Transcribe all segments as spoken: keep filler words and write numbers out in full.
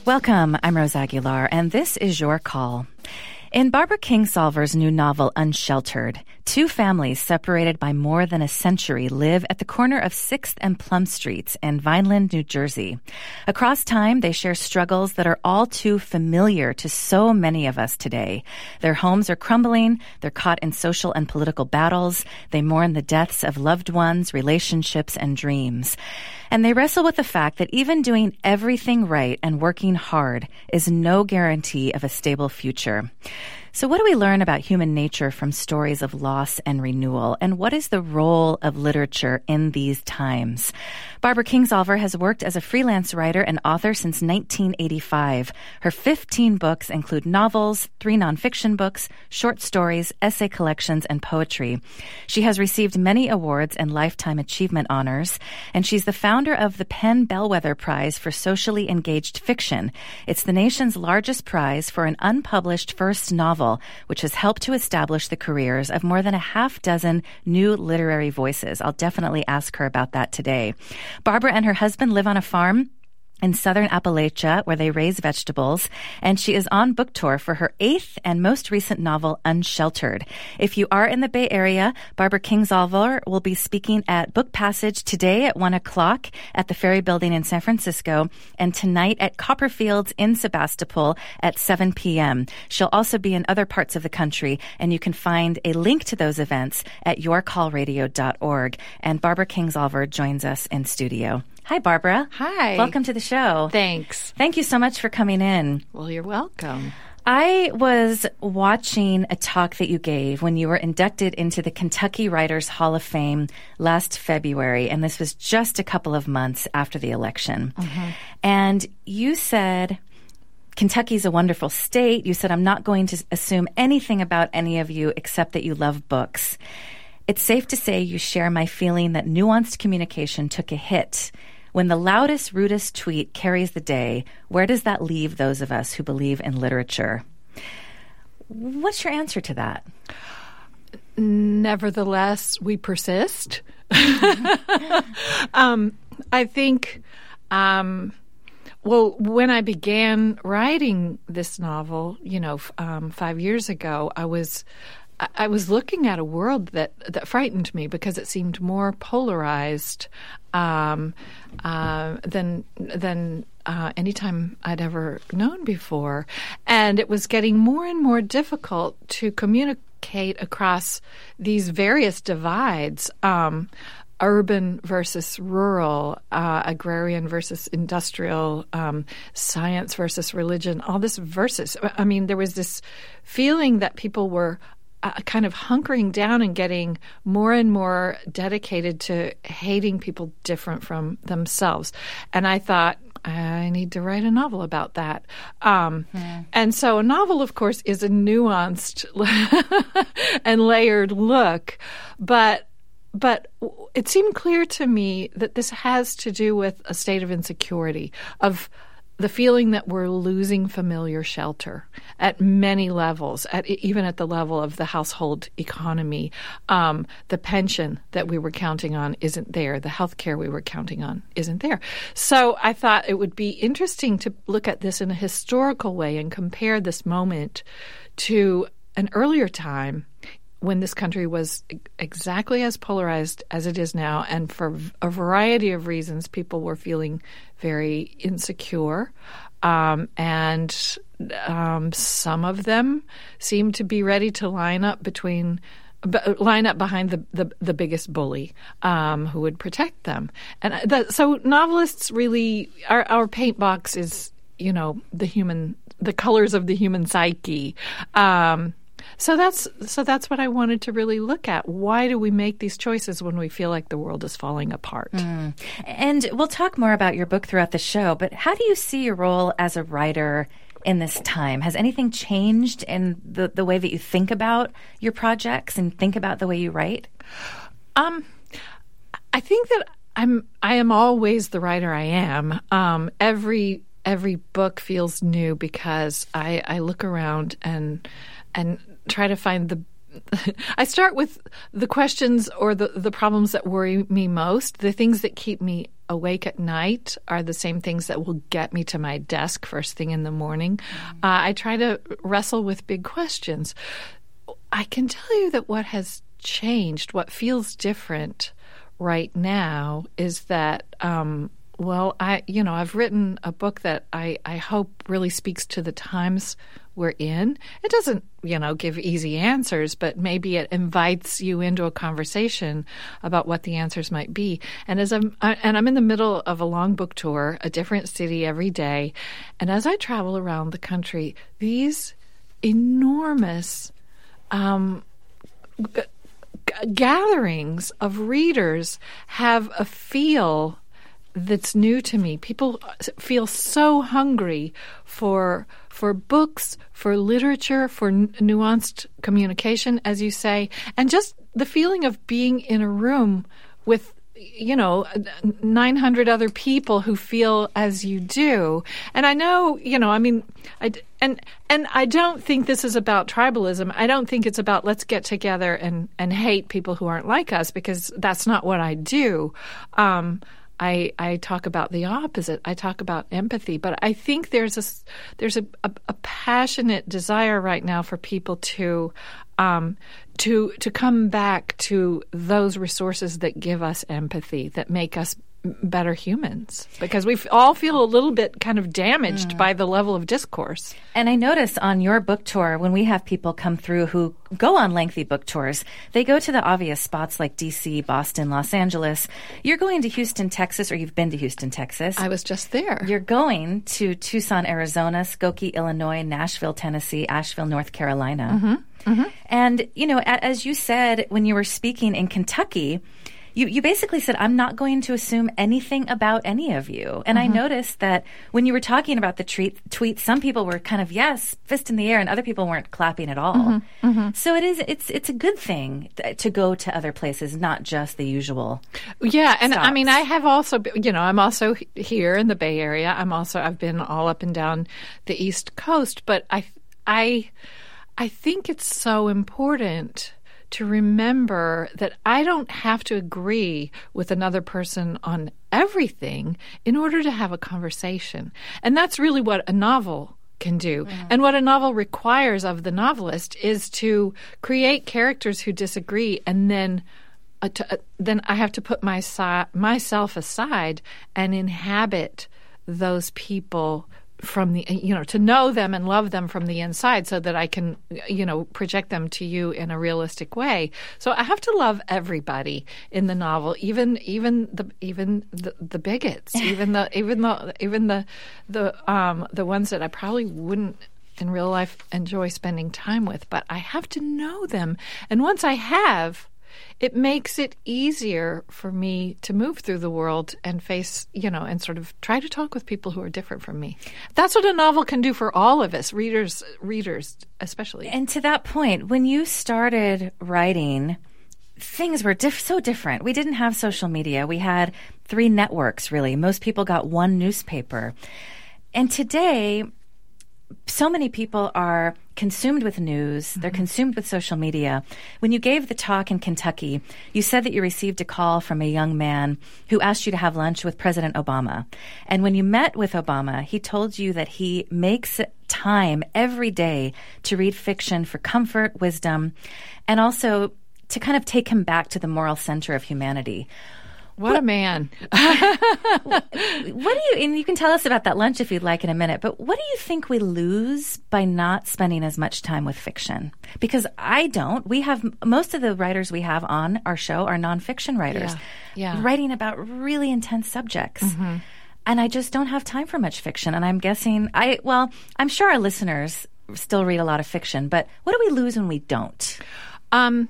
Welcome, I'm Rose Aguilar, and this is Your Call. In Barbara Kingsolver's new novel, Unsheltered, two families separated by more than a century live at the corner of sixth and Plum Streets in Vineland, New Jersey. Across time, they share struggles that are all too familiar to so many of us today. Their homes are crumbling, they're caught in social and political battles, they mourn the deaths of loved ones, relationships, and dreams. And they wrestle with the fact that even doing everything right and working hard is no guarantee of a stable future. So what do we learn about human nature from stories of loss and renewal? And what is the role of literature in these times? Barbara Kingsolver has worked as a freelance writer and author since nineteen eighty-five. Her fifteen books include novels, three nonfiction books, short stories, essay collections, and poetry. She has received many awards and lifetime achievement honors, and she's the founder of the PEN Bellwether Prize for Socially Engaged Fiction. It's the nation's largest prize for an unpublished first novel, which has helped to establish the careers of more than a half dozen new literary voices. I'll definitely ask her about that today. Barbara and her husband live on a farm in southern Appalachia, where they raise vegetables, and she is on book tour for her eighth and most recent novel, Unsheltered. If you are in the Bay Area, Barbara Kingsolver will be speaking at Book Passage today at one o'clock at the Ferry Building in San Francisco, and tonight at Copperfields in Sebastopol at seven p.m. She'll also be in other parts of the country, and you can find a link to those events at your call radio dot org. And Barbara Kingsolver joins us in studio. Hi, Barbara. Hi. Welcome to the show. Thanks. Thank you so much for coming in. Well, you're welcome. I was watching a talk that you gave when you were inducted into the Kentucky Writers Hall of Fame last February, and this was just a couple of months after the election. Mm-hmm. And you said, Kentucky's a wonderful state. You said, I'm not going to assume anything about any of you except that you love books. It's safe to say you share my feeling that nuanced communication took a hit. When the loudest, rudest tweet carries the day, where does that leave those of us who believe in literature? What's your answer to that? Nevertheless, we persist. um, I think, um, well, when I began writing this novel, you know, um, five years ago, I was... I was looking at a world that, that frightened me because it seemed more polarized um, uh, than than uh, any time I'd ever known before, and it was getting more and more difficult to communicate across these various divides. Um, Urban versus rural, uh, agrarian versus industrial, um, science versus religion, all this versus. I mean, there was this feeling that people were Uh, kind of hunkering down and getting more and more dedicated to hating people different from themselves. And I thought, I need to write a novel about that. Um, yeah. And so a novel, of course, is a nuanced and layered look. But but it seemed clear to me that this has to do with a state of insecurity, of the feeling that we're losing familiar shelter at many levels, at even at the level of the household economy. Um, the pension that we were counting on isn't there. The health care we were counting on isn't there. So I thought it would be interesting to look at this in a historical way and compare this moment to an earlier time when this country was exactly as polarized as it is now, and for a variety of reasons, people were feeling very insecure, um, and um, some of them seemed to be ready to line up between b- line up behind the the, the biggest bully um, who would protect them. And that, so, novelists really, our, our paint box is, you know, the human, the colors of the human psyche. Um, So that's so that's what I wanted to really look at. Why do we make these choices when we feel like the world is falling apart? Mm. And we'll talk more about your book throughout the show, but how do you see your role as a writer in this time? Has anything changed in the, the way that you think about your projects and think about the way you write? Um, I think that I'm I am always the writer I am. Um, every every book feels new because I, I look around and and try to find the I start with the questions or the, the problems that worry me most, the things that keep me awake at night are the same things that will get me to my desk first thing in the morning. Mm-hmm. Uh, I try to wrestle with big questions. I can tell you that what has changed, what feels different right now is that, um, well, I, you know, I've written a book that I, I hope really speaks to the times we're in. It doesn't, you know, give easy answers, but maybe it invites you into a conversation about what the answers might be. And as I'm, I, and I'm in the middle of a long book tour, a different city every day. And as I travel around the country, these enormous um, g- g- gatherings of readers have a feel that's new to me. People feel so hungry for for books, for literature, for n- nuanced communication, as you say, and just the feeling of being in a room with, you know, nine hundred other people who feel as you do. And I know, you know, I mean, I, and and I don't think this is about tribalism. I don't think it's about let's get together and, and hate people who aren't like us, because that's not what I do. Um, I, I talk about the opposite. I talk about empathy, but I think there's a there's a, a, a passionate desire right now for people to um, to to come back to those resources that give us empathy, that make us better humans, because we all feel a little bit kind of damaged mm. by the level of discourse. And I notice on your book tour, when we have people come through who go on lengthy book tours, they go to the obvious spots like D C, Boston, Los Angeles. You're going to Houston, Texas, or you've been to Houston, Texas. I was just there. You're going to Tucson, Arizona, Skokie, Illinois, Nashville, Tennessee, Asheville, North Carolina. Mm-hmm. Mm-hmm. And, you know, as you said when you were speaking in Kentucky, You you basically said, I'm not going to assume anything about any of you. And mm-hmm. I noticed that when you were talking about the tweet, tweet, some people were kind of, yes, fist in the air, and other people weren't clapping at all. Mm-hmm. Mm-hmm. So it is, it's it's a good thing th- to go to other places, not just the usual Yeah, and stops. I mean, I have also, been, you know, I'm also here in the Bay Area. I'm also, I've been all up and down the East Coast. But I, I, I think it's so important to remember that I don't have to agree with another person on everything in order to have a conversation. And that's really what a novel can do. Mm-hmm. And what a novel requires of the novelist is to create characters who disagree, and then uh, to, uh, then I have to put my si- myself aside and inhabit those people from the, you know, to know them and love them from the inside, so that I can, you know, project them to you in a realistic way. So I have to love everybody in the novel, even even the even the, the bigots, even the even the even the the um the ones that I probably wouldn't in real life enjoy spending time with, but I have to know them. And once I have, it makes it easier for me to move through the world and face, you know, and sort of try to talk with people who are different from me. That's what a novel can do for all of us, readers, readers especially. And to that point, when you started writing, things were diff- so different. We didn't have social media. We had three networks, really. Most people got one newspaper. And today, so many people are consumed with news. They're mm-hmm. consumed with social media. When you gave the talk in Kentucky, you said that you received a call from a young man who asked you to have lunch with President Obama. And when you met with Obama, he told you that he makes time every day to read fiction for comfort, wisdom, and also to kind of take him back to the moral center of humanity. What, what a man. What do you, and you can tell us about that lunch if you'd like in a minute, but what do you think we lose by not spending as much time with fiction? Because I don't. We have, most of the writers we have on our show are nonfiction writers, yeah. Yeah. writing about really intense subjects. Mm-hmm. And I just don't have time for much fiction. And I'm guessing, I well, I'm sure our listeners still read a lot of fiction, but what do we lose when we don't? Um.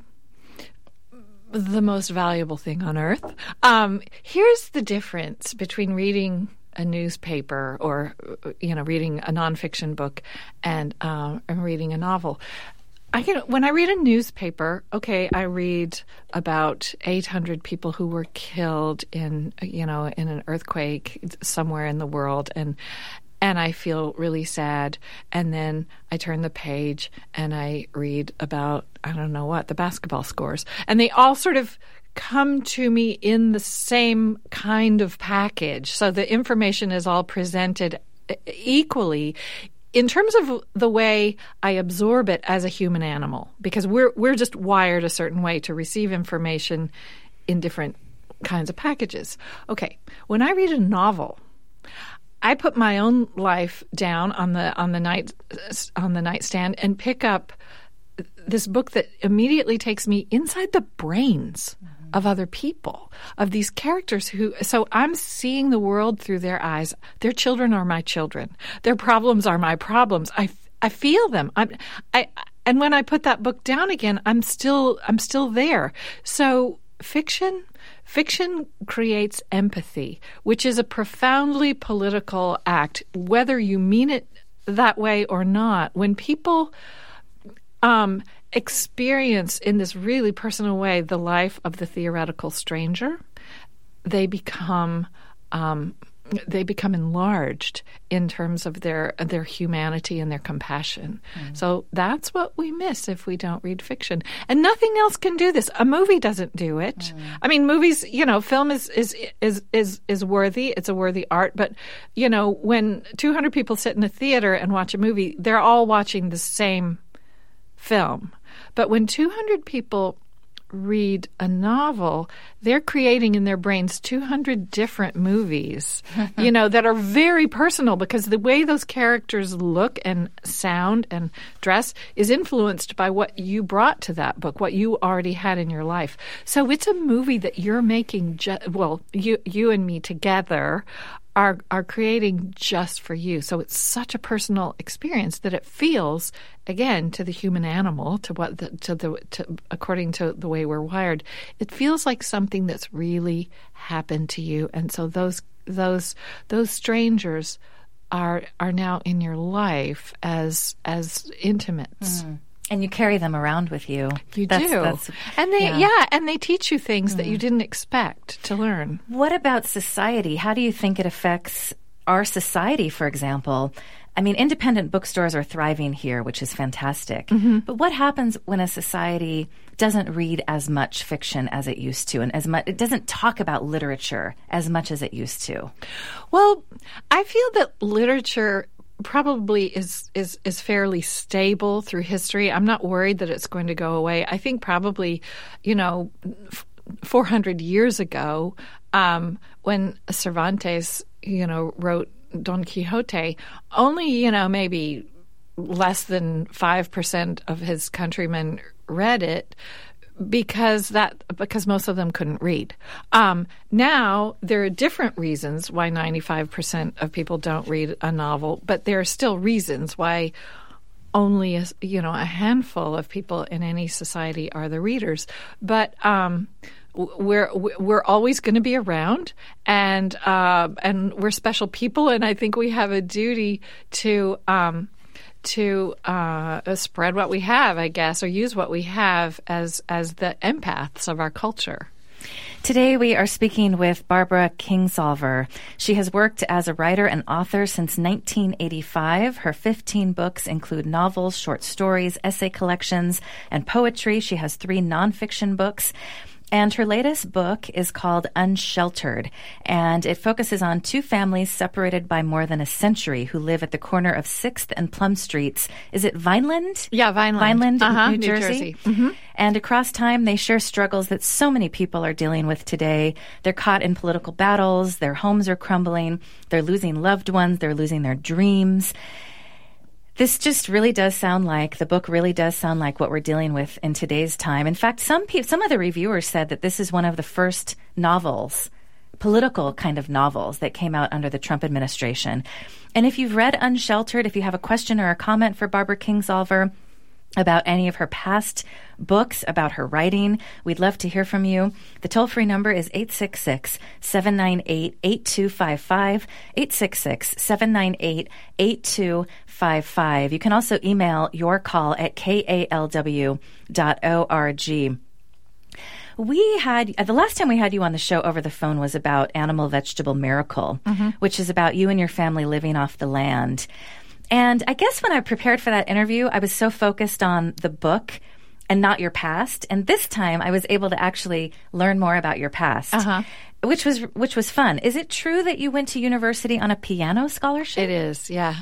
The most valuable thing on earth. Um, here's the difference between reading a newspaper or, you know, reading a nonfiction book and, uh, and reading a novel. I can, when I read a newspaper, okay, I read about eight hundred people who were killed in, you know, in an earthquake somewhere in the world, and And I feel really sad. And then I turn the page and I read about, I don't know what, the basketball scores. And they all sort of come to me in the same kind of package. So the information is all presented equally in terms of the way I absorb it as a human animal, because we're we're just wired a certain way to receive information in different kinds of packages. Okay, when I read a novel, I put my own life down on the on the night on the nightstand and pick up this book that immediately takes me inside the brains mm-hmm. of other people, of these characters who, so I'm seeing the world through their eyes. Their children are my children. Their problems are my problems. I, I feel them. I'm, I, and when I put that book down again, I'm still, I'm still there. So fiction, fiction creates empathy, which is a profoundly political act, whether you mean it that way or not. When people Um, experience in this really personal way the life of the theoretical stranger, they become um, they become enlarged in terms of their their humanity and their compassion. Mm. So that's what we miss if we don't read fiction. And nothing else can do this. A movie doesn't do it. Mm. I mean, movies, you know, film is is is is is worthy. It's a worthy art. But, you know, when two hundred people sit in a theater and watch a movie, they're all watching the same film. But when two hundred people read a novel, they're creating in their brains two hundred different movies, you know, that are very personal, because the way those characters look and sound and dress is influenced by what you brought to that book, what you already had in your life. So it's a movie that you're making, ju- well, you you and me together are are creating just for you. So it's such a personal experience that it feels, again, to the human animal, to what the, to the to according to the way we're wired, it feels like something that's really happened to you. And so those those those strangers are are now in your life as as intimates. Mm. And you carry them around with you. You that's, do. That's, and they, yeah. yeah, and they teach you things mm. that you didn't expect to learn. What about society? How do you think it affects our society, for example? I mean, independent bookstores are thriving here, which is fantastic. Mm-hmm. But what happens when a society doesn't read as much fiction as it used to, and as much, it doesn't talk about literature as much as it used to? Well, I feel that literature probably is, is is fairly stable through history. I'm not worried that it's going to go away. I think probably, you know, f- four hundred years ago, um, when Cervantes, you know, wrote Don Quixote, only, you know, maybe less than five percent of his countrymen read it, because that because most of them couldn't read. Um, now there are different reasons why ninety-five percent of people don't read a novel, but there are still reasons why only a, you know a handful of people in any society are the readers. But um, we're we're always going to be around, and uh, and we're special people, and I think we have a duty to. Um, to uh, spread what we have, I guess, or use what we have as as the empaths of our culture. Today we are speaking with Barbara Kingsolver. She has worked as a writer and author since nineteen eighty-five. Her fifteen books include novels, short stories, essay collections, and poetry. She has three nonfiction books. And her latest book is called Unsheltered, and it focuses on two families separated by more than a century who live at the corner of sixth and Plum Streets. Is it Vineland? Yeah, Vineland. Vineland, uh-huh, New, New Jersey. Jersey. Mm-hmm. And across time, they share struggles that so many people are dealing with today. They're caught in political battles. Their homes are crumbling. They're losing loved ones. They're losing their dreams. This just really does sound like, the book really does sound like what we're dealing with in today's time. In fact, some people, some of the reviewers said that this is one of the first novels, political kind of novels, that came out under the Trump administration. And if you've read Unsheltered, if you have a question or a comment for Barbara Kingsolver about any of her past books, about her writing, we'd love to hear from you. The toll-free number is eight six six, seven nine eight, eight two five five, eight six six, seven nine eight, eight two five five. You can also email your call at k a l w dot org. We had, the last time we had you on the show over the phone was about Animal Vegetable Miracle, mm-hmm. which is about you and your family living off the land. And I guess when I prepared for that interview, I was so focused on the book and not your past. And this time I was able to actually learn more about your past. Uh-huh. Which was which was fun. Is it true that you went to university on a piano scholarship? It is, yeah,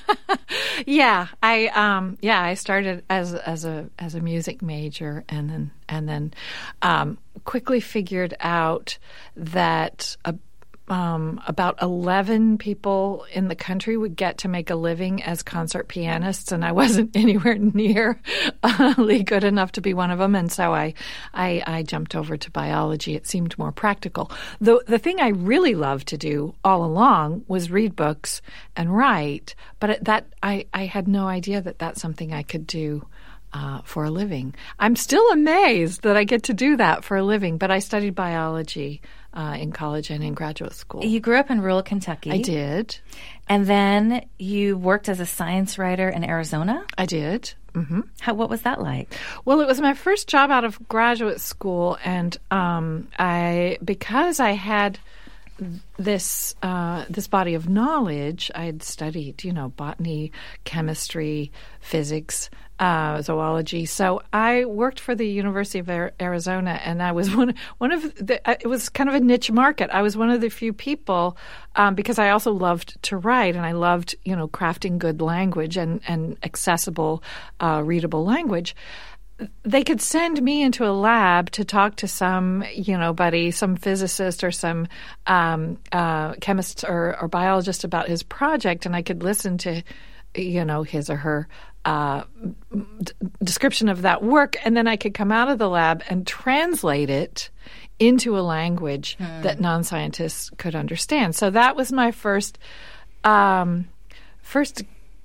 yeah. I um, yeah, I started as as a as a music major, and then and then um, quickly figured out that a Um, about eleven people in the country would get to make a living as concert pianists, and I wasn't anywhere near uh, good enough to be one of them. And so I, I, I jumped over to biology. It seemed more practical. The the thing I really loved to do all along was read books and write, but it, that I, I had no idea that that's something I could do Uh, for a living. I'm still amazed that I get to do that for a living, but I studied biology uh, in college and in graduate school. You grew up in rural Kentucky. I did. And then you worked as a science writer in Arizona? I did. Mm-hmm. How, what was that like? Well, it was my first job out of graduate school, and um, I because I had this uh, this body of knowledge, I had studied, you know, botany, chemistry, physics, uh, zoology. So I worked for the University of Arizona, and I was one one of the. It was kind of a niche market. I was one of the few people um, because I also loved to write, and I loved, you know, crafting good language and and accessible, uh, readable language. They could send me into a lab to talk to some, you know, buddy, some physicist or some um, uh, chemist or, or biologist about his project, and I could listen to, you know, his or her uh, d- description of that work, and then I could come out of the lab and translate it into a language hmm. that non-scientists could understand. So that was my first um, first.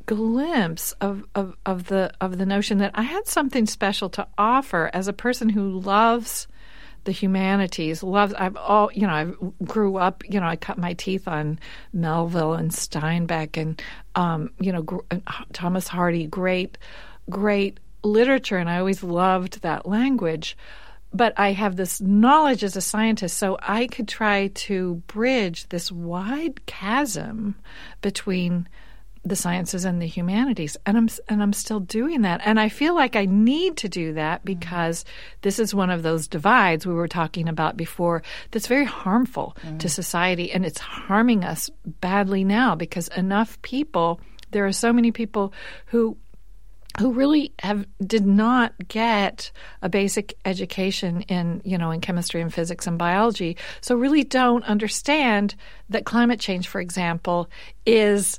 glimpse of, of, of the of the notion that I had something special to offer as a person who loves the humanities. Loves I've all you know I grew up you know I cut my teeth on Melville and Steinbeck and um, you know gr- Thomas Hardy, great great literature, and I always loved that language. But I have this knowledge as a scientist, so I could try to bridge this wide chasm between the sciences and the humanities, and I'm and I'm still doing that, and I feel like I need to do that because this is one of those divides we were talking about before that's very harmful mm. to society, and it's harming us badly now because enough people, there are so many people who who really have did not get a basic education in, you know, in chemistry and physics and biology, so really don't understand that climate change, for example, is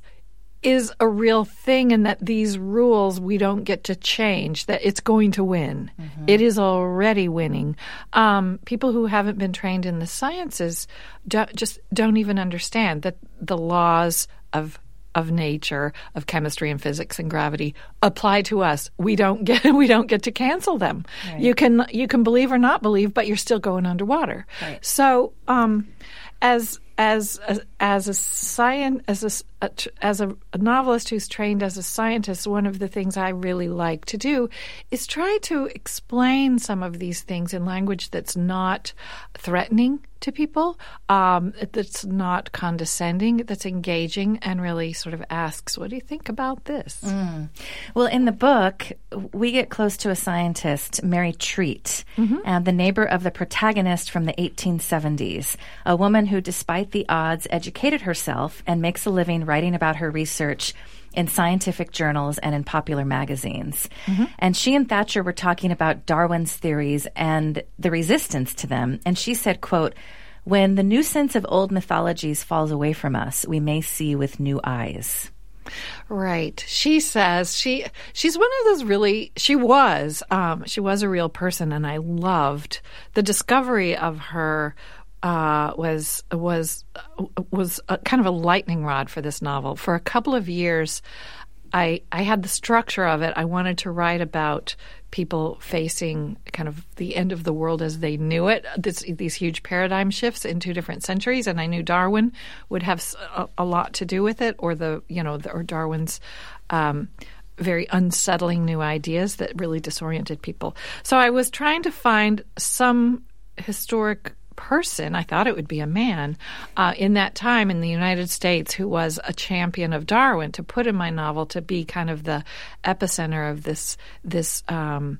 is a real thing, and that these rules we don't get to change, that it's going to win. Mm-hmm. It is already winning. Um, people who haven't been trained in the sciences do, just don't even understand that the laws of of nature, of chemistry and physics and gravity apply to us. We don't get we don't get to cancel them. Right. You can you can believe or not believe, but you're still going underwater. Right. So um, as As a, as a science as a, as a, a novelist who's trained as a scientist, one of the things I really like to do is try to explain some of these things in language that's not threatening to people, um, that's not condescending, that's engaging, and really sort of asks, "What do you think about this?" Mm. Well, in the book, we get close to a scientist, Mary Treat, mm-hmm. and the neighbor of the protagonist from the eighteen seventies, a woman who, despite the odds, educated herself and makes a living writing about her research in scientific journals and in popular magazines. Mm-hmm. And she and Thatcher were talking about Darwin's theories and the resistance to them. And she said, quote, "When the nuisance of old mythologies falls away from us, we may see with new eyes." Right. She says she she's one of those really she was um, she was a real person, and I loved the discovery of her. Uh, was was was a, kind of a lightning rod for this novel. For a couple of years, I I had the structure of it. I wanted to write about people facing kind of the end of the world as they knew it. This, these huge paradigm shifts in two different centuries, and I knew Darwin would have a, a lot to do with it, or the you know the, or Darwin's. Um, very unsettling new ideas that really disoriented people. So I was trying to find some historic person, I thought it would be a man, uh, in that time in the United States who was a champion of Darwin, to put in my novel to be kind of the epicenter of this this um,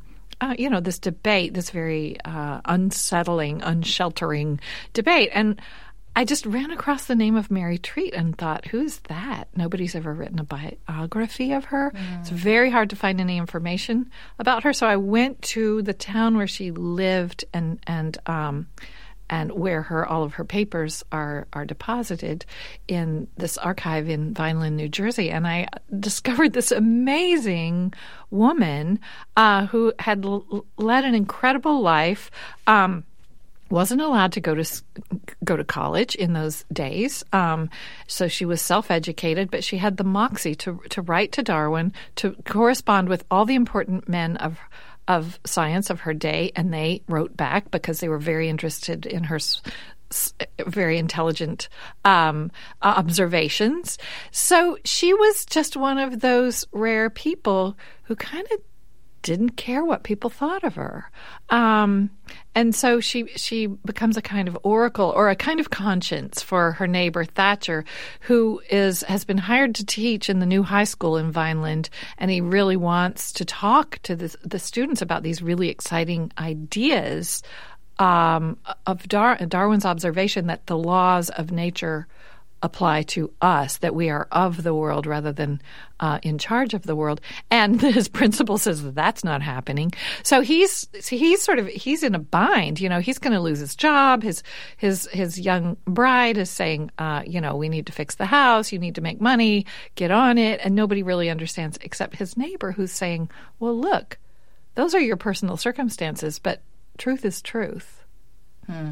uh, you know, this debate, this very uh, unsettling, unsheltering debate. And I just ran across the name of Mary Treat and thought, who's that? Nobody's ever written a biography of her. Mm. It's very hard to find any information about her. So I went to the town where she lived and and um, and where her all of her papers are are deposited in this archive in Vineland, New Jersey. And I discovered this amazing woman uh, who had l- led an incredible life. Um, wasn't allowed to go to go to college in those days, um, so she was self-educated, but she had the moxie to to write to Darwin, to correspond with all the important men of of science of her day, and they wrote back because they were very interested in her s- s- very intelligent um, observations. So she was just one of those rare people who kind of didn't care what people thought of her. Um, and so she she becomes a kind of oracle or a kind of conscience for her neighbor Thatcher, who is has been hired to teach in the new high school in Vineland, and he really wants to talk to the, the students about these really exciting ideas um, of Dar- Darwin's observation that the laws of nature apply to us, that we are of the world rather than uh, in charge of the world. And his principal says that that's not happening. So he's he's sort of he's in a bind. You know, he's going to lose his job. His his his young bride is saying, uh, you know, we need to fix the house. You need to make money. Get on it. And nobody really understands except his neighbor, who's saying, well, look, those are your personal circumstances, but truth is truth. Hmm.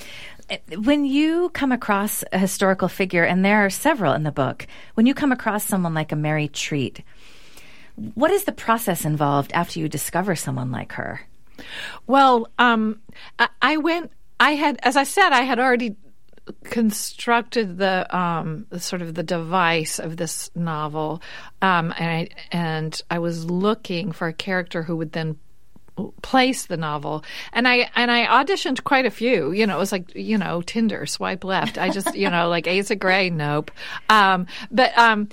When you come across a historical figure, and there are several in the book, when you come across someone like a Mary Treat, what is the process involved after you discover someone like her? Well, um, I, I went, I had, as I said, I had already constructed the, um, the sort of the device of this novel, um, and I, and I was looking for a character who would then place the novel, and I and I auditioned quite a few. You know, it was like, you know, Tinder, swipe left. I just, you know, like Asa Gray, nope. Um, but um,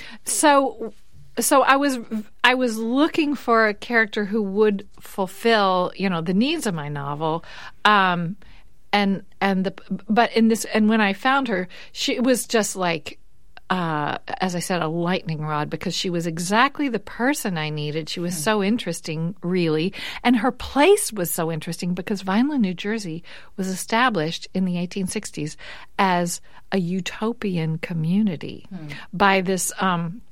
so so I was I was looking for a character who would fulfill, you know, the needs of my novel. Um, and and the but in this and when I found her, she was just like, Uh, as I said, a lightning rod, because she was exactly the person I needed. She was so interesting, really. And her place was so interesting because Vineland, New Jersey was established in the eighteen sixties as a utopian community hmm. by this um,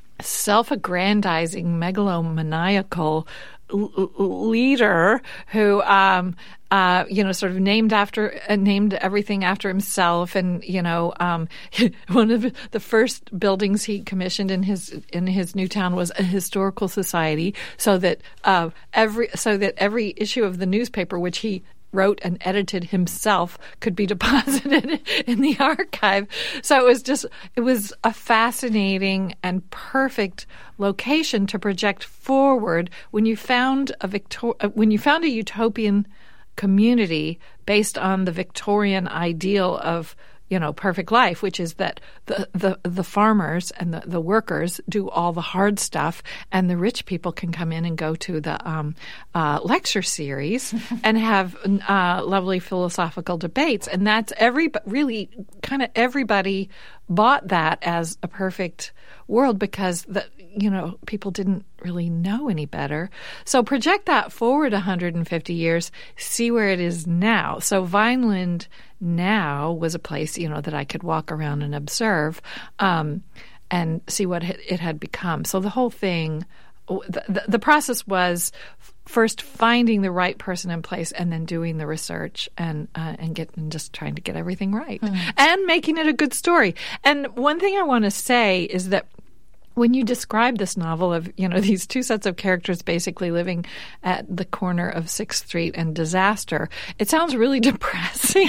self-aggrandizing, megalomaniacal l- leader who, um, uh, you know, sort of named after, uh, named everything after himself. And, you know, um, one of the first buildings he commissioned in his, in his new town was a historical society, so that, uh, every, so that every issue of the newspaper, which he wrote and edited himself, could be deposited in the archive. So it was just, it was a fascinating and perfect location to project forward when you found a Victor- when you found a utopian community based on the Victorian ideal of, you know, perfect life, which is that the the, the farmers and the, the workers do all the hard stuff, and the rich people can come in and go to the um, uh, lecture series and have uh, lovely philosophical debates. And that's every really kind of everybody bought that as a perfect world because the you know people didn't really know any better. So project that forward one hundred fifty years, see where it is now. So Vineland now was a place, you know, that I could walk around and observe um, and see what it had become. So the whole thing, the, the process was first finding the right person in place and then doing the research and uh, and get and just trying to get everything right mm. and making it a good story. And one thing I want to say is that when you describe this novel of, you know, these two sets of characters basically living at the corner of sixth Street and disaster, it sounds really depressing.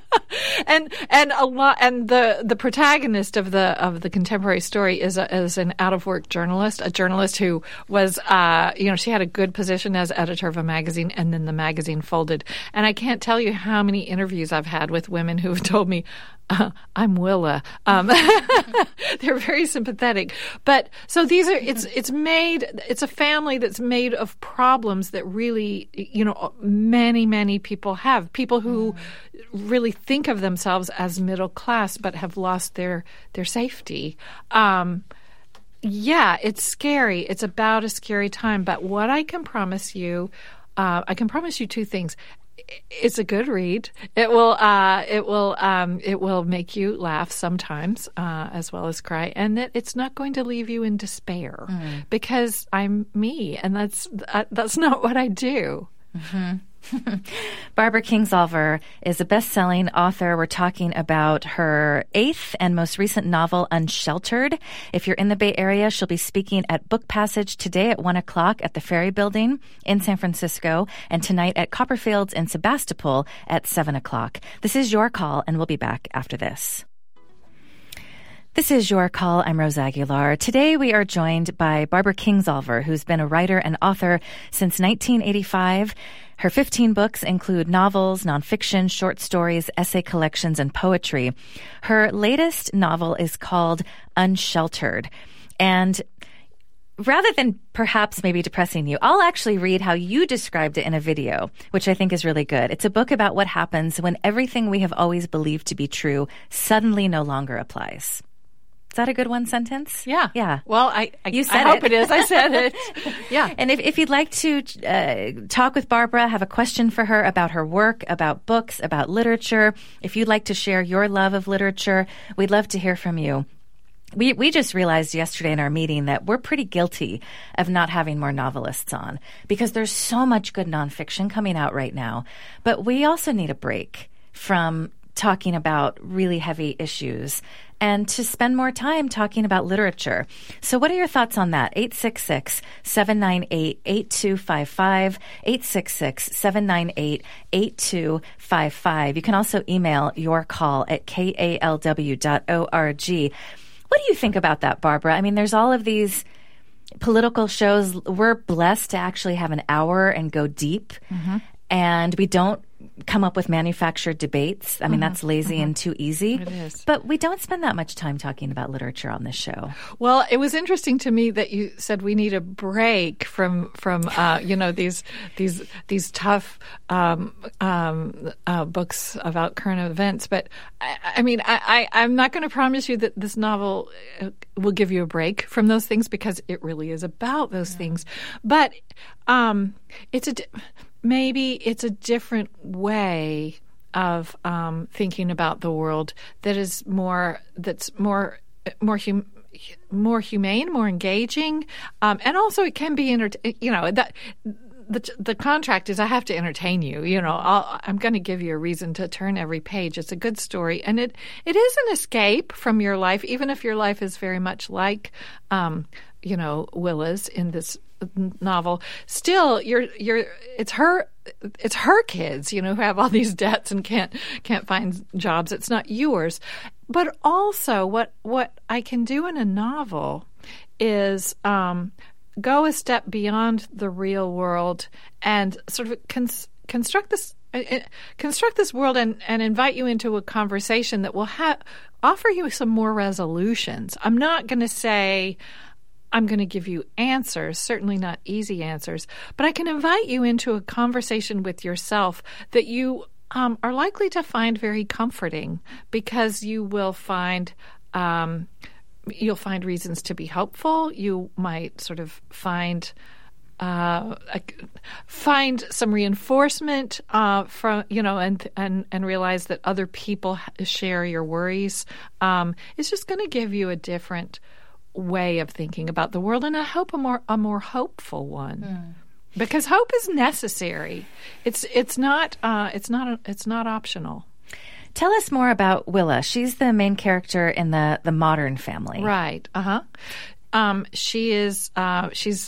and and a lot and the, the protagonist of the of the contemporary story is a, is an out of work journalist, a journalist who was uh, you know, she had a good position as editor of a magazine, and then the magazine folded. And I can't tell you how many interviews I've had with women who have told me, Uh, I'm Willa. Um, they're very sympathetic. But so these are, it's, it's made, it's a family that's made of problems that really, you know, many, many people have. People who mm. really think of themselves as middle class but have lost their, their safety. Um, yeah, it's scary. It's about a scary time. But what I can promise you, uh, I can promise you two things. It's a good read. It will. Uh, it will. Um, it will make you laugh sometimes, uh, as well as cry, and that it's not going to leave you in despair mm. because I'm me, and that's uh, that's not what I do. Mm-hmm. Barbara Kingsolver is a best-selling author. We're talking about her eighth and most recent novel, Unsheltered. If you're in the Bay Area, she'll be speaking at Book Passage today at one o'clock at the Ferry Building in San Francisco, and tonight at Copperfields in Sebastopol at seven o'clock. This is Your Call, and we'll be back after this. This is Your Call. I'm Rose Aguilar. Today we are joined by Barbara Kingsolver, who's been a writer and author since nineteen eighty-five. Her fifteen books include novels, nonfiction, short stories, essay collections, and poetry. Her latest novel is called Unsheltered. And rather than perhaps maybe depressing you, I'll actually read how you described it in a video, which I think is really good. It's a book about what happens when everything we have always believed to be true suddenly no longer applies. Is that a good one sentence? Yeah. Yeah. Well, I, I, you said I it. hope it is. I said it. Yeah. And if, if you'd like to uh, talk with Barbara, have a question for her about her work, about books, about literature, if you'd like to share your love of literature, we'd love to hear from you. We we just realized yesterday in our meeting that we're pretty guilty of not having more novelists on because there's so much good nonfiction coming out right now. But we also need a break from talking about really heavy issues and to spend more time talking about literature. So what are your thoughts on that? eight six six, seven nine eight, eight two five five, eight six six, seven nine eight, eight two five five. You can also email your call at k a l w dot org. What do you think about that, Barbara? I mean, there's all of these political shows. We're blessed to actually have an hour and go deep, mm-hmm. and we don't come up with manufactured debates. I mean, mm-hmm. that's lazy mm-hmm. and too easy. It is. But we don't spend that much time talking about literature on this show. Well, it was interesting to me that you said we need a break from from uh, you know these these these tough um, um, uh, books about current events. But I, I mean, I, I, I'm not going to promise you that this novel will give you a break from those things because it really is about those yeah. things. But um, it's a maybe it's a different way of um, thinking about the world that is more that's more more hum, more humane, more engaging, um, and also it can be enter- you know that the the contract is I have to entertain you. You know, I'll, I'm going to give you a reason to turn every page. It's a good story, and it it is an escape from your life, even if your life is very much like um, you know Willa's in this novel. Still, you're you're it's her it's her kids, you know, who have all these debts and can't can't find jobs. It's not yours. But also, what what I can do in a novel is um, go a step beyond the real world and sort of cons- construct this uh, construct this world and, and invite you into a conversation that will ha- offer you some more resolutions. I'm not going to say I'm going to give you answers, certainly not easy answers, but I can invite you into a conversation with yourself that you um, are likely to find very comforting because you will find um, you'll find reasons to be hopeful. You might sort of find uh, find some reinforcement uh, from you know and and and realize that other people share your worries. Um, it's just going to give you a different way of thinking about the world, and I hope a more a more hopeful one, mm. because hope is necessary. It's it's not uh, it's not it's not optional. Tell us more about Willa. She's the main character in the the Modern Family, right? Uh huh. Um, she is uh, she's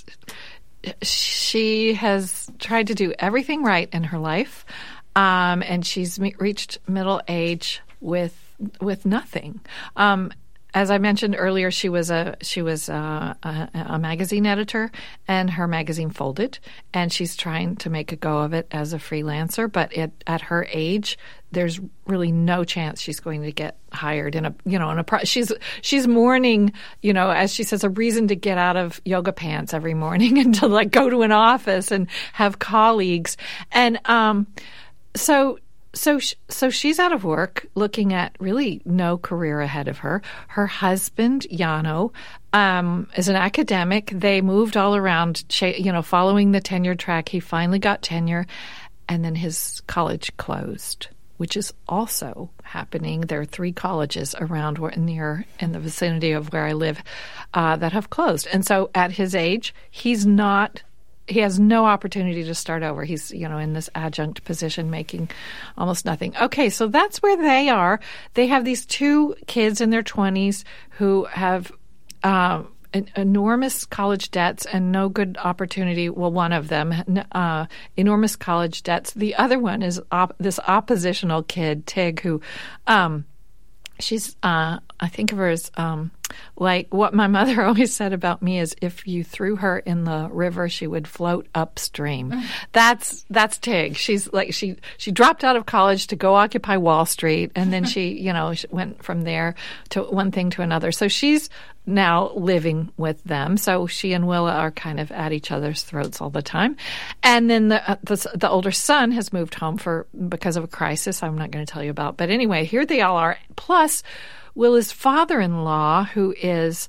she has tried to do everything right in her life, um, and she's me- reached middle age with with nothing. Um, as I mentioned earlier, she was a she was a, a, a magazine editor, and her magazine folded, and she's trying to make a go of it as a freelancer. But it, at her age, there's really no chance she's going to get hired in a you know in a pro- she's she's mourning, you know, as she says, a reason to get out of yoga pants every morning and to like go to an office and have colleagues, and um, so. So, so she's out of work, looking at really no career ahead of her. Her husband, Yano, um, is an academic. They moved all around, you know, following the tenure track. He finally got tenure, and then his college closed, which is also happening. There are three colleges around where, near in the vicinity of where I live uh, that have closed. And so, at his age, he's not. He has no opportunity to start over. He's, you know, in this adjunct position making almost nothing. Okay, so that's where they are. They have these two kids in their twenties who have uh, an enormous college debts and no good opportunity. Well, one of them, uh, enormous college debts. The other one is op- this oppositional kid, Tig, who um, she's, uh, I think of her as um, like what my mother always said about me is if you threw her in the river, she would float upstream. Mm. That's that's Tig. She's like she she dropped out of college to go occupy Wall Street, and then she you know she went from there to one thing to another. So she's now living with them. So she and Willa are kind of at each other's throats all the time. And then the uh, the, the older son has moved home for because of a crisis I'm not going to tell you about. But anyway, here they all are. Plus, Willa's father-in-law, who is,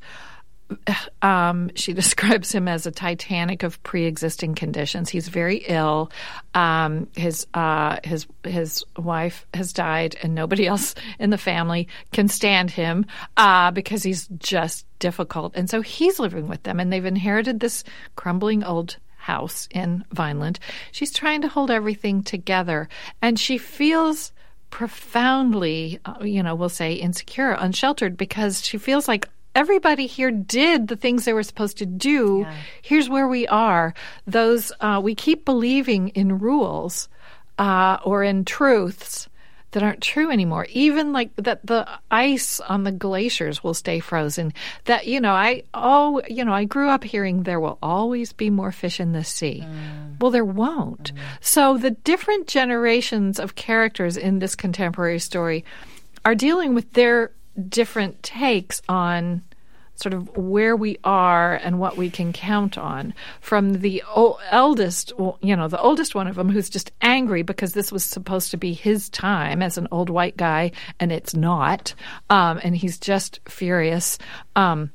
um, she describes him as a Titanic of pre-existing conditions. He's very ill. Um, his uh, his his wife has died, and nobody else in the family can stand him uh, because he's just difficult. And so he's living with them, and they've inherited this crumbling old house in Vineland. She's trying to hold everything together, and she feels profoundly, uh, you know, we'll say insecure, unsheltered, because she feels like everybody here did the things they were supposed to do. Yeah. Here's where we are. Those uh, we keep believing in rules uh, or in truths that aren't true anymore. Even like that the ice on the glaciers will stay frozen. That, you know, I oh, you know, I grew up hearing there will always be more fish in the sea. Mm. Well, there won't. Mm. So the different generations of characters in this contemporary story are dealing with their different takes on sort of where we are and what we can count on. From the old, eldest, well, you know, the oldest one of them, who's just angry because this was supposed to be his time as an old white guy, and it's not, um, and he's just furious. Um,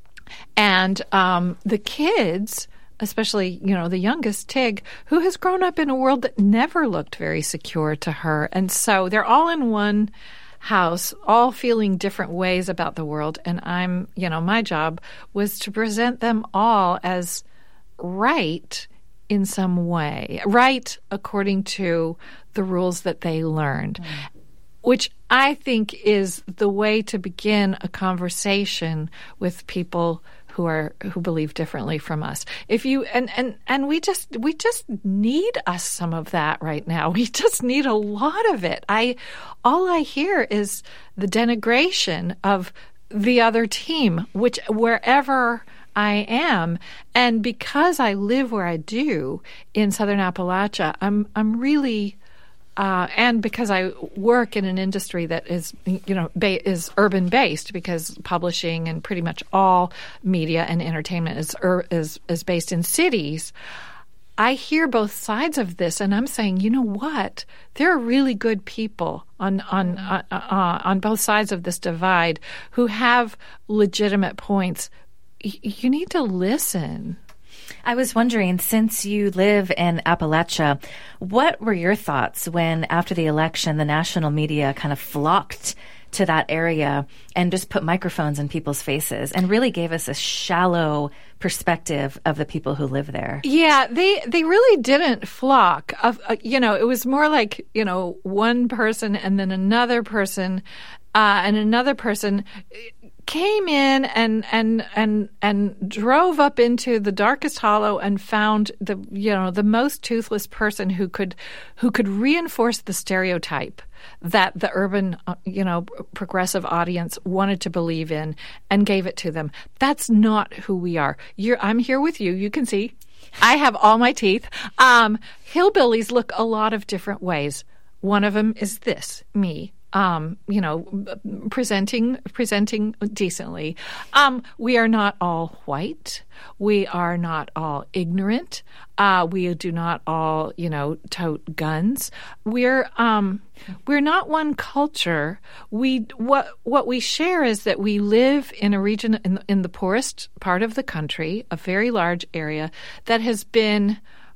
and um, the kids, especially, you know, the youngest, Tig, who has grown up in a world that never looked very secure to her. And so they're all in one house, all feeling different ways about the world. And I'm, you know, my job was to present them all as right in some way, right according to the rules that they learned, mm. which I think is the way to begin a conversation with people who are who believe differently from us. If you and, and and we just we just need us some of that right now. We just need a lot of it. I all I hear is the denigration of the other team, which wherever I am, and because I live where I do in Southern Appalachia, I'm I'm really Uh, and because I work in an industry that is, you know, ba- is urban-based, because publishing and pretty much all media and entertainment is ur- is is based in cities, I hear both sides of this, and I'm saying, you know what? There are really good people on on uh, uh, on both sides of this divide who have legitimate points. Y- you need to listen. I was wondering, since you live in Appalachia, what were your thoughts when, after the election, the national media kind of flocked to that area and just put microphones in people's faces and really gave us a shallow perspective of the people who live there? Yeah, they they really didn't flock. Of uh, you know, it was more like, you know, one person and then another person uh, and another person came in and and and and drove up into the darkest hollow and found the you know the most toothless person who could who could reinforce the stereotype that the urban uh, you know progressive audience wanted to believe in, and gave it to them. That's not who we are. You're, I'm here with you. You can see I have all my teeth. Um, hillbillies look a lot of different ways. One of them is this, me. Um, you know, presenting presenting decently. Um, we are not all white. We are not all ignorant. Uh, we do not all, you know, tote guns. We're um, we're not one culture. We what what we share is that we live in a region in, in the poorest part of the country, a very large area that has been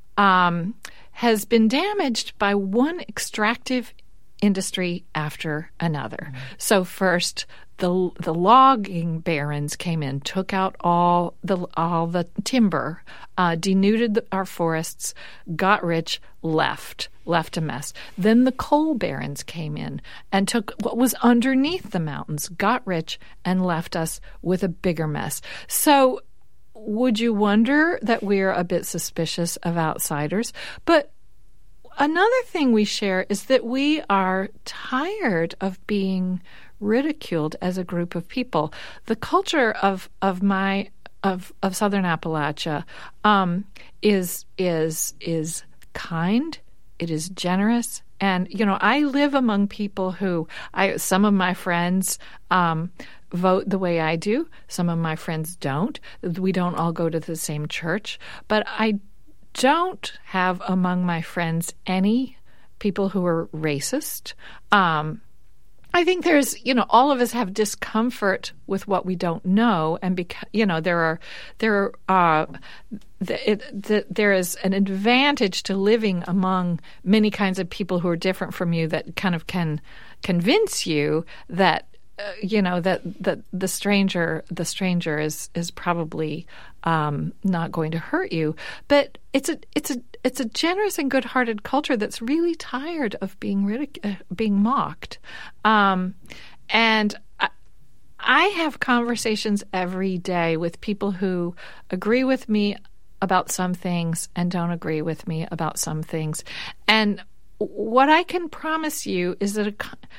um, has been damaged by one extractive industry after another. Mm-hmm. So first, the the logging barons came in, took out all the all the timber, uh, denuded the, our forests, got rich, left, left a mess. Then the coal barons came in and took what was underneath the mountains, got rich, and left us with a bigger mess. So would you wonder that we're a bit suspicious of outsiders? But another thing we share is that we are tired of being ridiculed as a group of people. The culture of of my of of Southern Appalachia um, is is is kind. It is generous, and you know I live among people who I some of my friends um, vote the way I do. Some of my friends don't. We don't all go to the same church, but I don't have among my friends any people who are racist. Um, I think there's, you know, all of us have discomfort with what we don't know, and because, you know, there are there are uh, the, it, the, there is an advantage to living among many kinds of people who are different from you that kind of can convince you that. Uh, you know that, that the stranger the stranger is is probably um, not going to hurt you, but it's a it's a it's a generous and good-hearted culture that's really tired of being ridic- uh, being mocked, um, and I, I have conversations every day with people who agree with me about some things and don't agree with me about some things, and what I can promise you is that a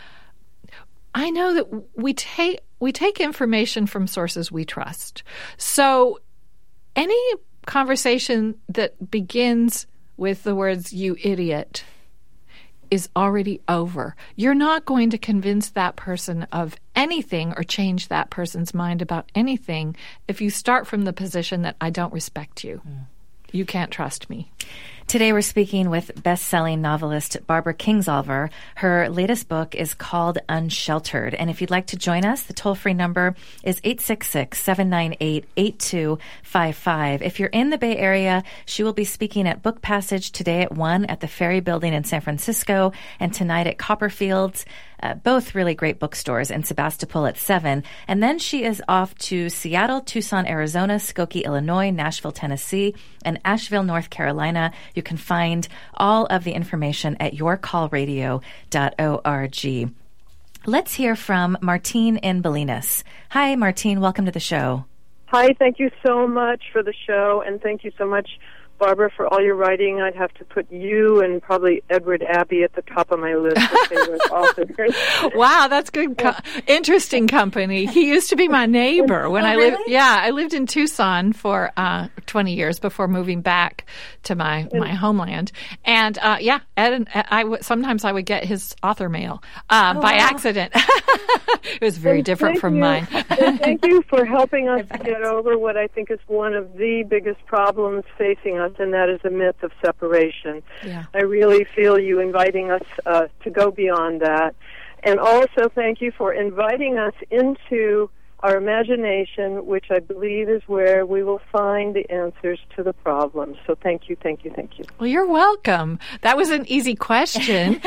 I know that we take we take information from sources we trust. So any conversation that begins with the words "you idiot" is already over. You're not going to convince that person of anything or change that person's mind about anything if you start from the position that I don't respect you. Mm. You can't trust me. Today we're speaking with best-selling novelist Barbara Kingsolver. Her latest book is called Unsheltered. And if you'd like to join us, the toll-free number is eight six six, seven nine eight, eight two five five. If you're in the Bay Area, she will be speaking at Book Passage today at one at the Ferry Building in San Francisco, and tonight at Copperfield's, uh, both really great bookstores, in Sebastopol at seven. And then she is off to Seattle, Tucson, Arizona, Skokie, Illinois, Nashville, Tennessee, and Asheville, North Carolina. You can find all of the information at your call radio dot org. Let's hear from Martine in Bolinas. Hi, Martine. Welcome to the show. Hi. Thank you so much for the show, and thank you so much, Barbara, for all your writing. I'd have to put you and probably Edward Abbey at the top of my list of favorite authors. Wow, that's good, co- interesting company. He used to be my neighbor when oh, I really? lived. Yeah, I lived in Tucson for uh, twenty years before moving back to my, my homeland. And uh, yeah, Ed and I w- sometimes I would get his author mail uh, oh, by wow. accident. It was very and different from you. mine. And thank you for helping us get over what I think is one of the biggest problems facing us, and that is the myth of separation. Yeah. I really feel you inviting us uh, to go beyond that. And also thank you for inviting us into our imagination, which I believe is where we will find the answers to the problems. So thank you, thank you, thank you. Well, you're welcome. That was an easy question.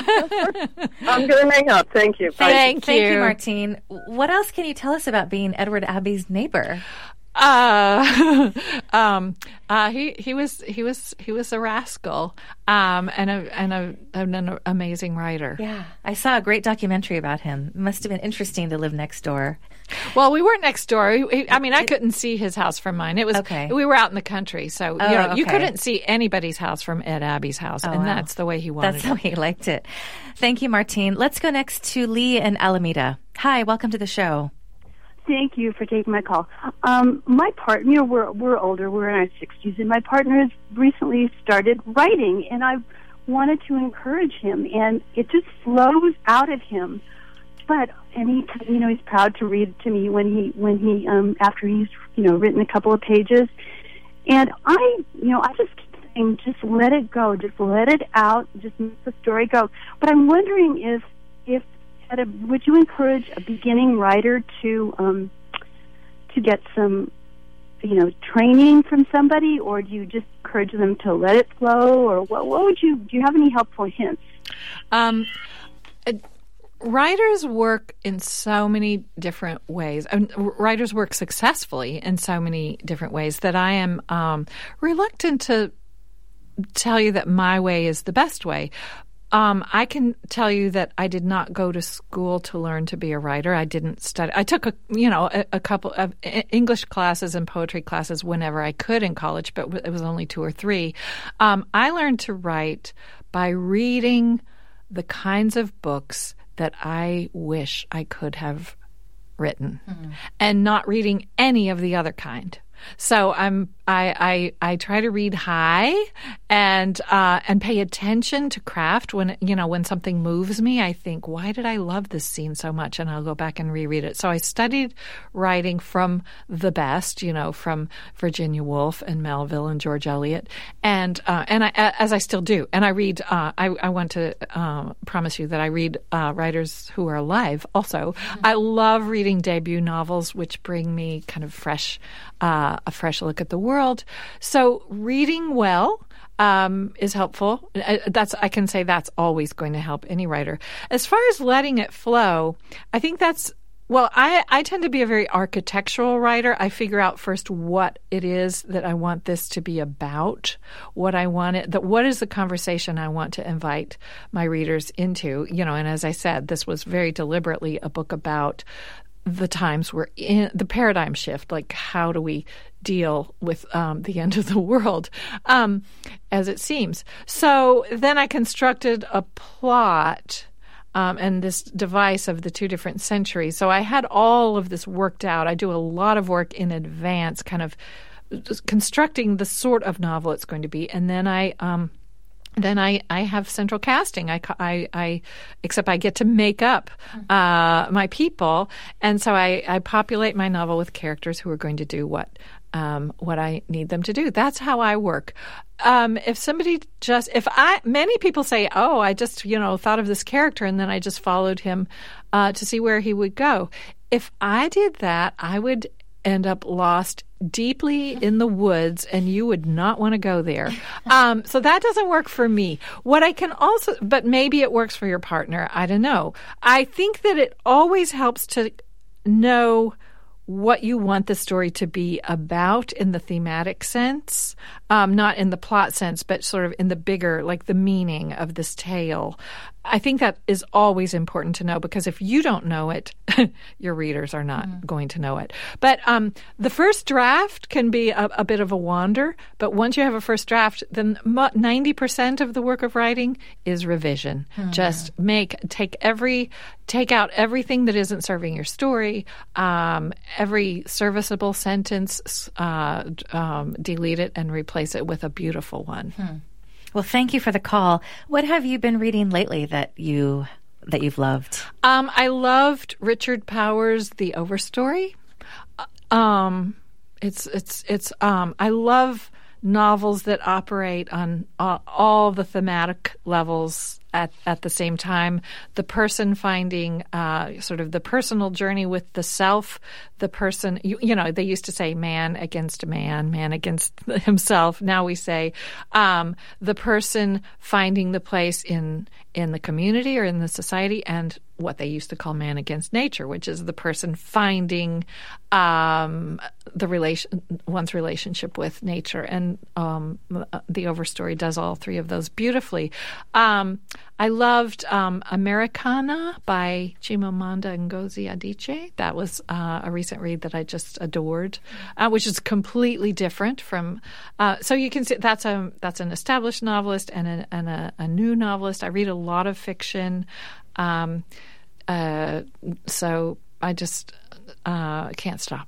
I'm going to hang up. Thank you. Bye. Thank you. Thank you, Martine. What else can you tell us about being Edward Abbey's neighbor? Uh, um, uh, he he was he was he was a rascal, um, and a and a an amazing writer. Yeah, I saw a great documentary about him. It must have been interesting to live next door. Well, we weren't next door. We, I mean, I couldn't see his house from mine. It was okay. We were out in the country, so oh, you know, okay. you couldn't see anybody's house from Ed Abbey's house, oh, and wow. that's the way he wanted That's it. the way he liked it. Thank you, Martine. Let's go next to Lee in Alameda. Hi, welcome to the show. Thank you for taking my call. Um, my partner, you know, we're we're older, we're in our sixties, and my partner has recently started writing, and I wanted to encourage him, and it just flows out of him. But and he, you know, he's proud to read to me when he when he um, after he's you know written a couple of pages, and I you know I just keep saying, just let it go, just let it out, just let the story go. But I'm wondering if if at a, would you encourage a beginning writer to um, to get some you know training from somebody, or do you just encourage them to let it flow, or what? What would you do? You have any helpful hints? Um. Uh, Writers work in so many different ways. And writers work successfully in so many different ways that I am um, reluctant to tell you that my way is the best way. Um, I can tell you that I did not go to school to learn to be a writer. I didn't study. I took a you know a, a couple of English classes and poetry classes whenever I could in college, but it was only two or three. Um, I learned to write by reading the kinds of books that I wish I could have written, mm-hmm. and not reading any of the other kind. So I'm I I, I try to read high and uh, and pay attention to craft. When you know when something moves me, I think, why did I love this scene so much? And I'll go back and reread it. So I studied writing from the best, you know, from Virginia Woolf and Melville and George Eliot, and uh, and I, as I still do. And I read. Uh, I I want to uh, promise you that I read uh, writers who are alive. Also, mm-hmm. I love reading debut novels, which bring me kind of fresh. Uh, a fresh look at the world. So reading well um, is helpful. That's I can say that's always going to help any writer. As far as letting it flow, I think that's well, I, I tend to be a very architectural writer. I figure out first what it is that I want this to be about, what I want it, that what is the conversation I want to invite my readers into. You know, and as I said, this was very deliberately a book about the times we're in, the paradigm shift, like how do we deal with um, the end of the world, um, as it seems. So then I constructed a plot um, and this device of the two different centuries. So I had all of this worked out. I do a lot of work in advance, kind of constructing the sort of novel it's going to be. And then I... Um, Then I, I have central casting. I, I, I, except I get to make up uh, my people, and so I, I populate my novel with characters who are going to do what um, what I need them to do. That's how I work. Um, if somebody just, if I, many people say, "Oh, I just you know thought of this character and then I just followed him uh, to see where he would go." If I did that, I would end up lost deeply in the woods, and you would not want to go there. Um, so that doesn't work for me. What I can also, but maybe it works for your partner. I don't know. I think that it always helps to know what you want the story to be about in the thematic sense, um, not in the plot sense, but sort of in the bigger, like the meaning of this tale. I think that is always important to know, because if you don't know it, your readers are not mm. going to know it. But um, the first draft can be a, a bit of a wander, but once you have a first draft, then ninety percent of the work of writing is revision. Mm. Just make, take every, take out everything that isn't serving your story, um, every serviceable sentence, uh, um, delete it and replace it with a beautiful one. Mm. Well, thank you for the call. What have you been reading lately that you that you've loved? Um, I loved Richard Powers' The Overstory. Um, it's it's it's. Um, I love novels that operate on uh, all the thematic levels at at the same time. The person finding uh, sort of the personal journey with the self, the person, you, you know, they used to say man against man, man against himself. Now we say um, the person finding the place in in the community or in the society, and what they used to call man against nature, which is the person finding um, the relation, one's relationship with nature. And um, The Overstory does all three of those beautifully. Um, I loved um, Americana by Chimamanda Ngozi Adichie. That was uh, a recent read that I just adored, uh, which is completely different from. Uh, so you can see that's a that's an established novelist and a, and a, a new novelist. I read a lot of fiction, um, uh, so I just uh, can't stop.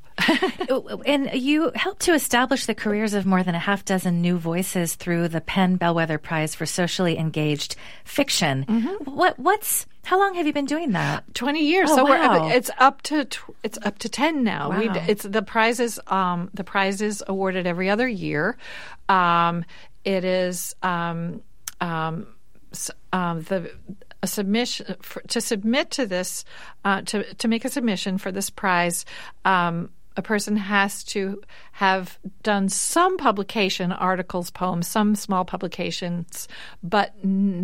And you helped to establish the careers of more than a half dozen new voices through the Penn Bellwether Prize for Socially Engaged Fiction. Mm-hmm. What what's how long have you been doing that? Twenty years. Oh, so wow. we're it's up to tw- it's up to ten now. Wow. We it's the prizes um the prize is awarded every other year. Um, it is um um, um the. A submission for, to submit to this, uh, to to make a submission for this prize, um, a person has to have done some publication, articles, poems, some small publications, but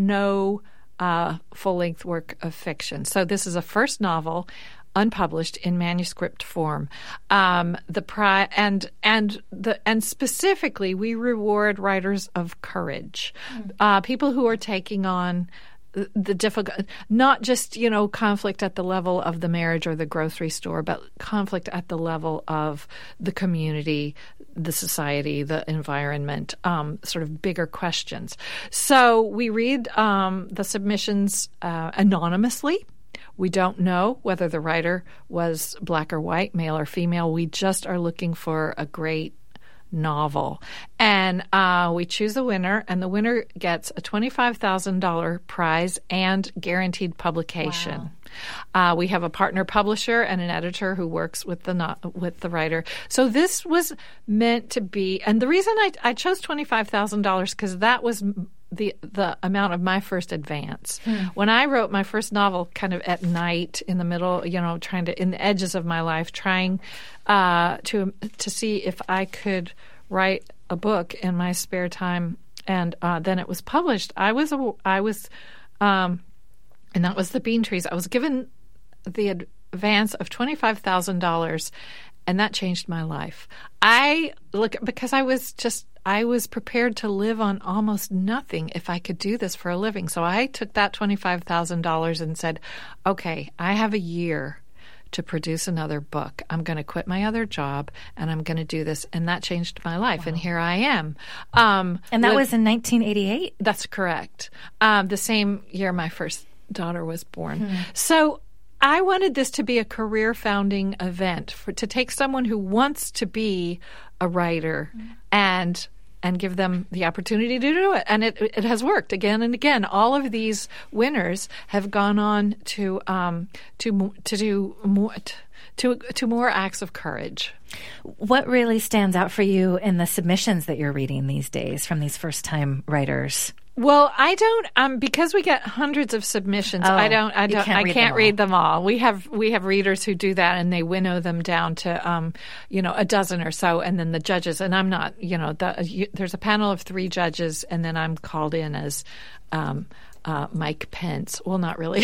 no uh, full-length work of fiction. So this is a first novel, unpublished in manuscript form. Um, the pri- and and the and specifically, we reward writers of courage, mm. uh, people who are taking on the difficult, not just, you know, conflict at the level of the marriage or the grocery store, but conflict at the level of the community, the society, the environment, um, sort of bigger questions. So we read um, the submissions uh, anonymously. We don't know whether the writer was black or white, male or female. We just are looking for a great novel. And uh, we choose a winner, and the winner gets a twenty-five thousand dollars prize and guaranteed publication. Wow. Uh, we have a partner publisher and an editor who works with the no- with the writer. So this was meant to be, and the reason I, I chose twenty-five thousand dollars because that was the the amount of my first advance. Hmm. When I wrote my first novel kind of at night in the middle, you know, trying to, in the edges of my life, trying uh, to to see if I could write a book in my spare time, and uh, then it was published. I was, I was, um, and that was The Bean Trees. I was given the advance of twenty-five thousand dollars, and that changed my life. I look because I was just I was prepared to live on almost nothing if I could do this for a living. So I took that twenty-five thousand dollars and said, "Okay, I have a year to produce another book. I'm going to quit my other job and I'm going to do this." And that changed my life. Wow. And here I am. Um, and that with, was in nineteen eighty-eight? That's correct. Um, the same year my first daughter was born. Hmm. So I wanted this to be a career-founding event, for, to take someone who wants to be a writer hmm. and and give them the opportunity to do it. And it it has worked again and again. All of these winners have gone on to um, to to do more to to more acts of courage. What really stands out for you in the submissions that you're reading these days from these first-time writers? Well, I don't um, because we get hundreds of submissions. Oh, I don't. I don't. Can't I read can't them read them all. We have we have readers who do that, and they winnow them down to um, you know, a dozen or so, and then the judges. And I'm not. You know, the, you, there's a panel of three judges, and then I'm called in as um, uh, Mike Pence. Well, not really.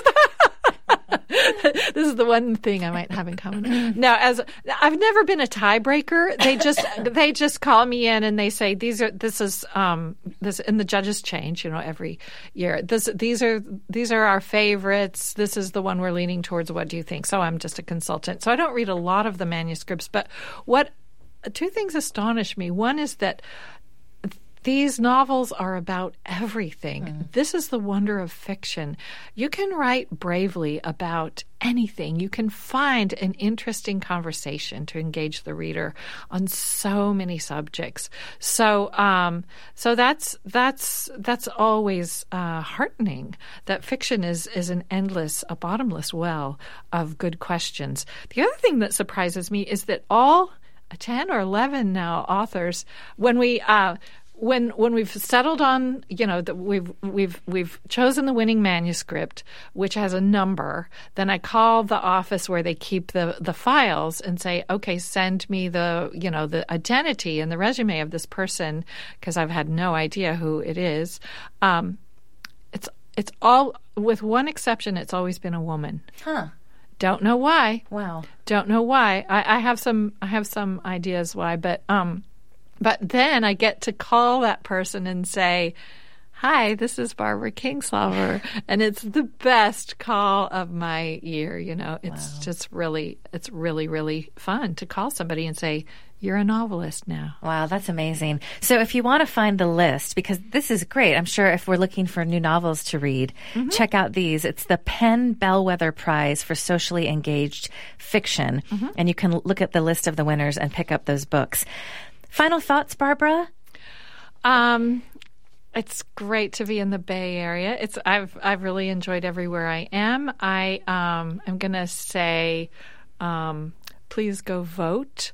This is the one thing I might have in common. Now, as I've never been a tiebreaker, they just they just call me in and they say these are this is um this and the judges change, you know, every year. This these are these are our favorites. This is the one we're leaning towards. What do you think? So I'm just a consultant. So I don't read a lot of the manuscripts, but what two things astonish me. One is that these novels are about everything. Mm. This is the wonder of fiction. You can write bravely about anything. You can find an interesting conversation to engage the reader on so many subjects. So, um, so that's that's that's always uh, heartening. That fiction is is an endless, a bottomless well of good questions. The other thing that surprises me is that all ten or eleven now authors, when we uh, When when we've settled on, you know, that we've we've we've chosen the winning manuscript, which has a number, then I call the office where they keep the, the files and say, okay, send me the, you know, the identity and the resume of this person, because I've had no idea who it is. Um, it's it's all, with one exception, it's always been a woman. Huh. Don't know why. Wow. Don't know why. I, I have some I have some ideas why, but um. But then I get to call that person and say, Hi, this is Barbara Kingsolver, and it's the best call of my year. You know, it's wow. just really, it's really, really fun to call somebody and say, you're a novelist now. Wow, that's amazing. So if you want to find the list, because this is great, I'm sure if we're looking for new novels to read, mm-hmm. check out these. It's the Penn Bellwether Prize for Socially Engaged Fiction, mm-hmm. and you can look at the list of the winners and pick up those books. Final thoughts, Barbara? Um... It's great to be in the Bay Area. It's I've I've really enjoyed everywhere I am. I um I'm gonna say, um, please go vote.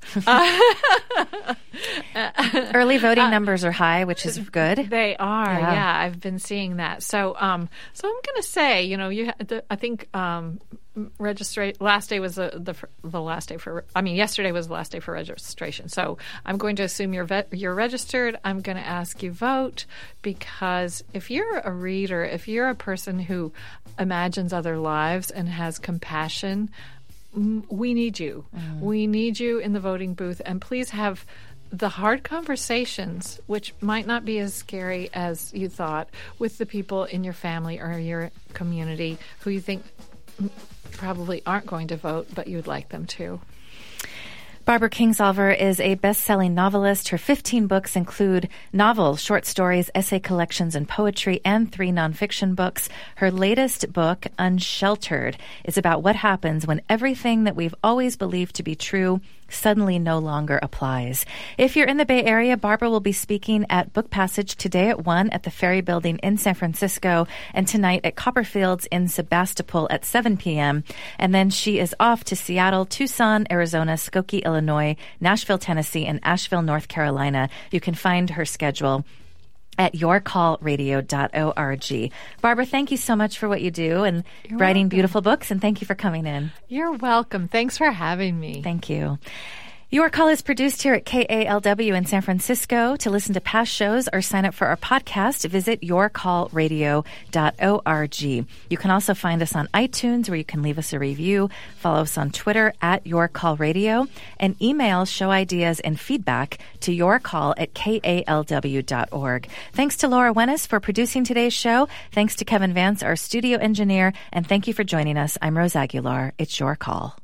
Early voting uh, numbers are high, which is good. They are. Yeah, yeah I've been seeing that. So um so I'm gonna say, you know, you the, I think um. Registra- last day was the, the the last day for. I mean, yesterday was the last day for registration. So I'm going to assume you're ve- you're registered. I'm going to ask you vote, because if you're a reader, if you're a person who imagines other lives and has compassion, we need you. Mm. We need you in the voting booth, and please have the hard conversations, which might not be as scary as you thought, with the people in your family or your community who you think probably aren't going to vote, but you'd like them to. Barbara Kingsolver is a best-selling novelist. Her fifteen books include novels, short stories, essay collections, and poetry, and three nonfiction books. Her latest book, Unsheltered, is about what happens when everything that we've always believed to be true suddenly no longer applies. If you're in the Bay Area, Barbara will be speaking at Book Passage today at one at the Ferry Building in San Francisco, and tonight at Copperfields in Sebastopol at seven p.m. And then she is off to Seattle, Tucson, Arizona, Skokie, Illinois, Nashville, Tennessee, and Asheville, North Carolina. You can find her schedule at your call radio dot org. Barbara, thank you so much for what you do and You're writing welcome. Beautiful books, and thank you for coming in. You're welcome. Thanks for having me. Thank you. Your Call is produced here at K A L W in San Francisco. To listen to past shows or sign up for our podcast, visit your call radio dot org. You can also find us on iTunes, where you can leave us a review. Follow us on Twitter at YourCallRadio, and email show ideas and feedback to yourcall at K A L W dot org. Thanks to Laura Wennis for producing today's show. Thanks to Kevin Vance, our studio engineer, and thank you for joining us. I'm Rose Aguilar. It's Your Call.